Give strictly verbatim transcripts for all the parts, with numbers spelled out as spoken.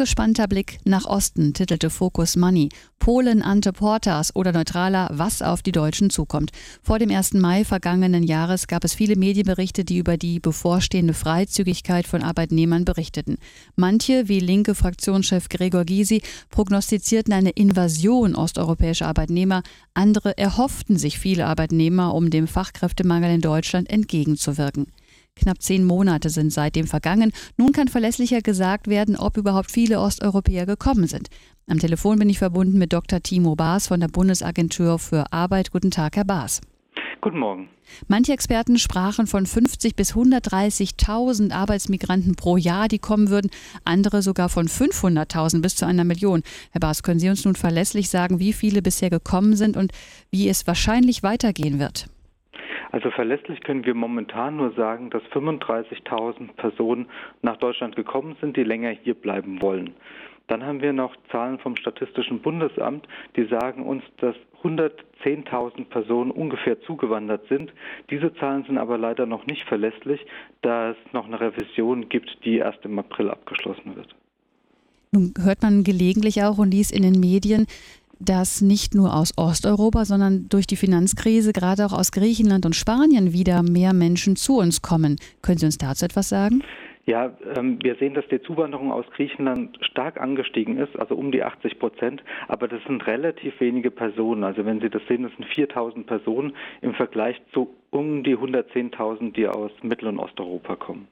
Angespannter Blick nach Osten, titelte Focus Money. Polen ante portas oder neutraler, was auf die Deutschen zukommt. Vor dem ersten Mai vergangenen Jahres gab es viele Medienberichte, die über die bevorstehende Freizügigkeit von Arbeitnehmern berichteten. Manche, wie linke Fraktionschef Gregor Gysi, prognostizierten eine Invasion osteuropäischer Arbeitnehmer. Andere erhofften sich viele Arbeitnehmer, um dem Fachkräftemangel in Deutschland entgegenzuwirken. Knapp zehn Monate sind seitdem vergangen. Nun kann verlässlicher gesagt werden, ob überhaupt viele Osteuropäer gekommen sind. Am Telefon bin ich verbunden mit Doktor Timo Baas von der Bundesagentur für Arbeit. Guten Tag, Herr Baas. Guten Morgen. Manche Experten sprachen von fünfzig bis hundertdreißigtausend Arbeitsmigranten pro Jahr, die kommen würden. Andere sogar von fünfhunderttausend bis zu einer Million. Herr Baas, können Sie uns nun verlässlich sagen, wie viele bisher gekommen sind und wie es wahrscheinlich weitergehen wird? Also verlässlich können wir momentan nur sagen, dass fünfunddreißigtausend Personen nach Deutschland gekommen sind, die länger hier bleiben wollen. Dann haben wir noch Zahlen vom Statistischen Bundesamt, die sagen uns, dass hundertzehntausend Personen ungefähr zugewandert sind. Diese Zahlen sind aber leider noch nicht verlässlich, da es noch eine Revision gibt, die erst im April abgeschlossen wird. Nun hört man gelegentlich auch und liest in den Medien, dass nicht nur aus Osteuropa, sondern durch die Finanzkrise gerade auch aus Griechenland und Spanien wieder mehr Menschen zu uns kommen. Können Sie uns dazu etwas sagen? Ja, ähm, wir sehen, dass die Zuwanderung aus Griechenland stark angestiegen ist, also um die achtzig Prozent, aber das sind relativ wenige Personen. Also wenn Sie das sehen, das sind viertausend Personen im Vergleich zu um die hundertzehntausend, die aus Mittel- und Osteuropa kommen.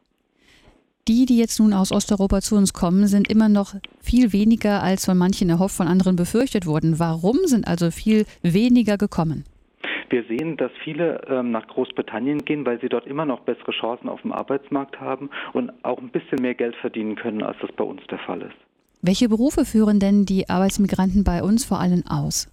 Die, die jetzt nun aus Osteuropa zu uns kommen, sind immer noch viel weniger, als von manchen erhofft, von anderen befürchtet wurden. Warum sind also viel weniger gekommen? Wir sehen, dass viele ähm, nach Großbritannien gehen, weil sie dort immer noch bessere Chancen auf dem Arbeitsmarkt haben und auch ein bisschen mehr Geld verdienen können, als das bei uns der Fall ist. Welche Berufe führen denn die Arbeitsmigranten bei uns vor allem aus?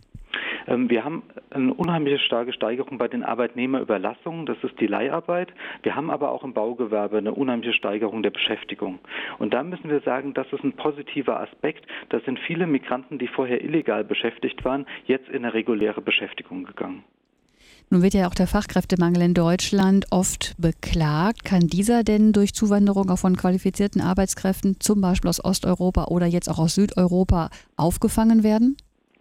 Wir haben eine unheimlich starke Steigerung bei den Arbeitnehmerüberlassungen, das ist die Leiharbeit. Wir haben aber auch im Baugewerbe eine unheimliche Steigerung der Beschäftigung. Und da müssen wir sagen, das ist ein positiver Aspekt. Da sind viele Migranten, die vorher illegal beschäftigt waren, jetzt in eine reguläre Beschäftigung gegangen. Nun wird ja auch der Fachkräftemangel in Deutschland oft beklagt. Kann dieser denn durch Zuwanderung auch von qualifizierten Arbeitskräften, zum Beispiel aus Osteuropa oder jetzt auch aus Südeuropa, aufgefangen werden?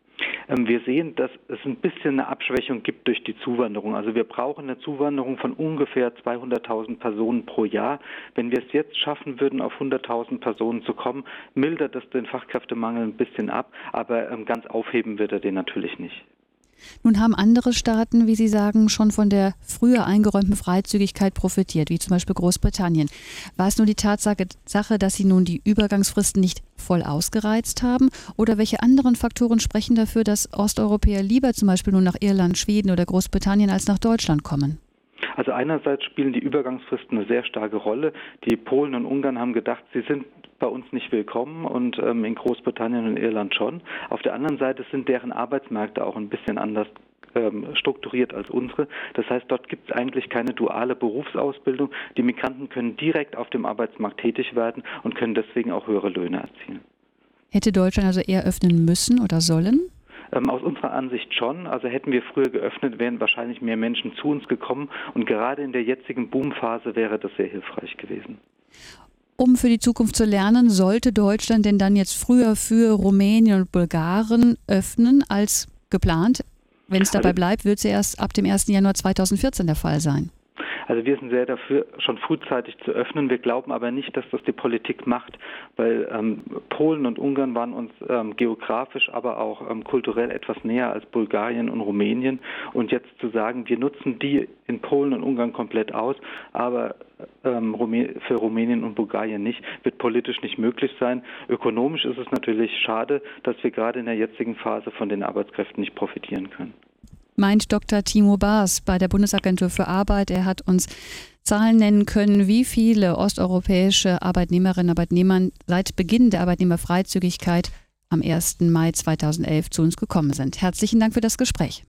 Wir sehen, dass es ein bisschen eine Abschwächung gibt durch die Zuwanderung. Also wir brauchen eine Zuwanderung von ungefähr zweihunderttausend Personen pro Jahr. Wenn wir es jetzt schaffen würden, auf hunderttausend Personen zu kommen, mildert das den Fachkräftemangel ein bisschen ab, aber ganz aufheben wird er den natürlich nicht. Nun haben andere Staaten, wie Sie sagen, schon von der früher eingeräumten Freizügigkeit profitiert, wie zum Beispiel Großbritannien. War es nur die Tatsache, dass Sie nun die Übergangsfristen nicht voll ausgereizt haben? Oder welche anderen Faktoren sprechen dafür, dass Osteuropäer lieber zum Beispiel nun nach Irland, Schweden oder Großbritannien als nach Deutschland kommen? Also einerseits spielen die Übergangsfristen eine sehr starke Rolle. Die Polen und Ungarn haben gedacht, sie sind bei uns nicht willkommen und ähm, in Großbritannien und Irland schon. Auf der anderen Seite sind deren Arbeitsmärkte auch ein bisschen anders ähm, strukturiert als unsere. Das heißt, dort gibt es eigentlich keine duale Berufsausbildung. Die Migranten können direkt auf dem Arbeitsmarkt tätig werden und können deswegen auch höhere Löhne erzielen. Hätte Deutschland also eher öffnen müssen oder sollen? Ähm, aus unserer Ansicht schon. Also hätten wir früher geöffnet, wären wahrscheinlich mehr Menschen zu uns gekommen. Und gerade in der jetzigen Boomphase wäre das sehr hilfreich gewesen. Um für die Zukunft zu lernen, sollte Deutschland denn dann jetzt früher für Rumänien und Bulgarien öffnen als geplant? Wenn es dabei bleibt, wird es erst ab dem ersten Januar zweitausendvierzehn der Fall sein. Also wir sind sehr dafür, schon frühzeitig zu öffnen. Wir glauben aber nicht, dass das die Politik macht, weil ähm, Polen und Ungarn waren uns ähm, geografisch, aber auch ähm, kulturell etwas näher als Bulgarien und Rumänien. Und jetzt zu sagen, wir nutzen die in Polen und Ungarn komplett aus, aber ähm, für Rumänien und Bulgarien nicht, wird politisch nicht möglich sein. Ökonomisch ist es natürlich schade, dass wir gerade in der jetzigen Phase von den Arbeitskräften nicht profitieren können. Meint Doktor Timo Baas bei der Bundesagentur für Arbeit. Er hat uns Zahlen nennen können, wie viele osteuropäische Arbeitnehmerinnen und Arbeitnehmer seit Beginn der Arbeitnehmerfreizügigkeit am ersten Mai zweitausendelf zu uns gekommen sind. Herzlichen Dank für das Gespräch.